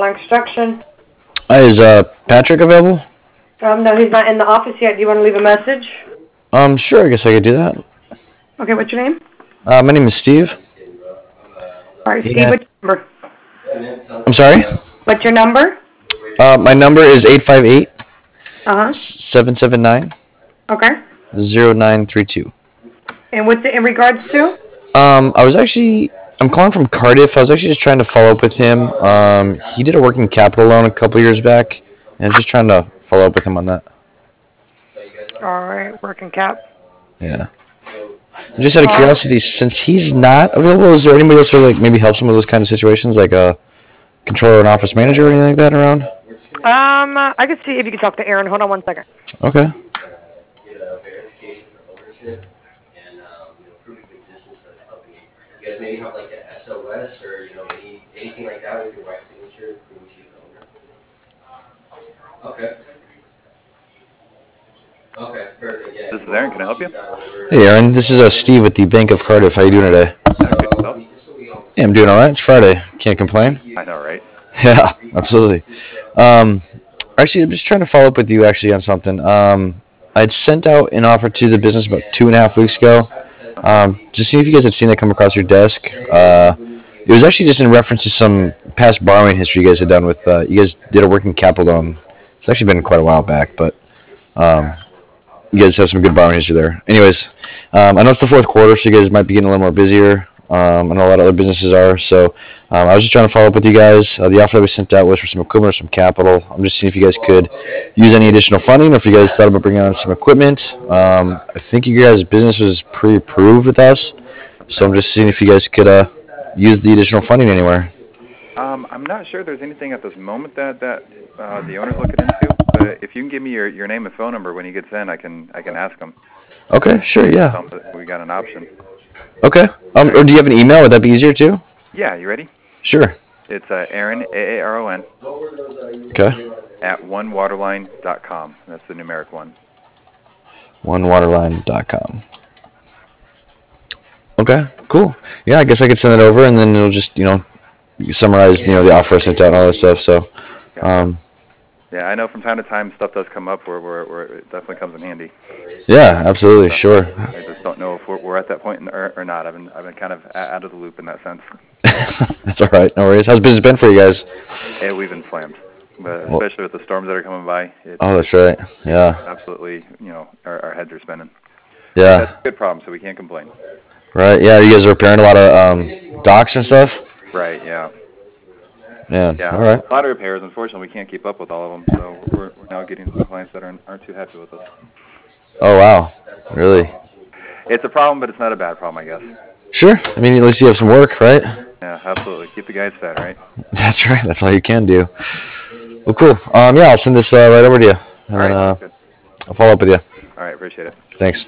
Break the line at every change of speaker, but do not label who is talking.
Waterline Construction.
Hi, is Patrick available?
No, he's not in the office yet. Do you want to leave a message?
Sure, I guess I could do that.
Okay, what's your name?
My name is Steve.
All right, Steve,
Yeah.
what's your number?
I'm sorry?
What's your number?
My number is 858
Uh-huh.
779
Okay.
0932.
And what's it in regards to?
I'm calling from Cardiff. I was actually just trying to follow up with him. He did a working capital loan a couple years back, and I was just trying to follow up with him on that.
All right, working cap.
Yeah. Just out of curiosity, since he's not available, is there anybody else who like maybe helps him with those kind of situations, like a controller and office manager or anything like that around?
I can see if you can talk to Aaron. Hold on one second.
Okay.
This is Aaron. Can I help you?
Hey, Aaron. This is Steve with the Bank of Cardiff. How you doing today?
Okay, yourself?
Yeah, I'm doing all right. It's Friday. Can't complain.
I know, right?
Yeah, absolutely. Actually, I'm just trying to follow up with you actually on something. I'd sent out an offer to the business about 2.5 weeks ago. Just seeing if you guys had seen that come across your desk. It was actually just in reference to some past borrowing history you guys had done with. You guys did a working capital loan. It's actually been quite a while back, but you guys have some good borrowing history there. Anyways, I know it's the fourth quarter, so you guys might be getting a little more busier. I know a lot of other businesses are, so I was just trying to follow up with you guys. The offer that we sent out was for some equipment or some capital. I'm just seeing if you guys could use any additional funding, or if you guys thought about bringing on some equipment. I think you guys' business was pre-approved with us, so I'm just seeing if you guys could use the additional funding anywhere.
I'm not sure there's anything at this moment that the owner's looking into. But if you can give me your name and phone number when he gets in, I can ask him.
Okay, sure, yeah.
We got an option.
Okay. Or do you have an email? Would that be easier too?
Yeah, you ready?
Sure.
It's Aaron, Aaron,
Okay.
at onewaterline.com. That's the numeric one.
Onewaterline.com. Okay, cool. Yeah, I guess I could send it over, and then it'll just, summarize, the offer I sent out and all that stuff. So,
Yeah, I know from time to time stuff does come up where it definitely comes in handy.
Yeah, absolutely, sure.
I just don't know if we're at that point or not. I've been kind of out of the loop in that sense.
That's all right. No worries. How's business been for you guys?
Yeah, we've been slammed, but especially with the storms that are coming by.
That's right. Yeah.
Absolutely, our heads are spinning.
Yeah.
That's a good problem, so we can't complain.
Right. Yeah. You guys are repairing a lot of docks and stuff.
Right. Yeah.
Yeah.
Yeah.
All right.
A lot of repairs. Unfortunately, we can't keep up with all of them, so we're now getting some clients that aren't too happy with us.
Oh wow. Really?
It's a problem, but it's not a bad problem, I guess.
Sure. I mean, at least you have some work, right?
Yeah, absolutely. Keep the guys fed, right?
That's right. That's all you can do. Well, cool. Yeah, I'll send this right over to you, and
All
then
right. Good.
I'll follow up with you.
All right. Appreciate it.
Thanks.